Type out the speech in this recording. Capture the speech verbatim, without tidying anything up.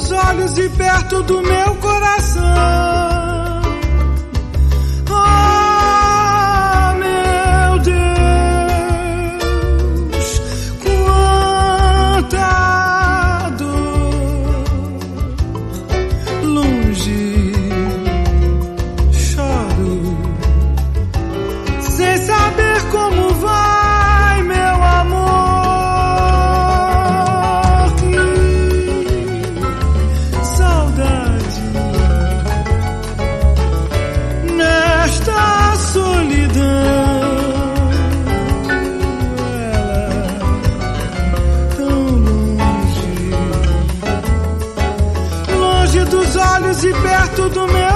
dos olhos e perto do meu coração. Ah, meu Deus, quanta dor. Longe choro, sem saber como vai, meu amor. Nesta solidão, ela tão longe, longe dos olhos e perto do meu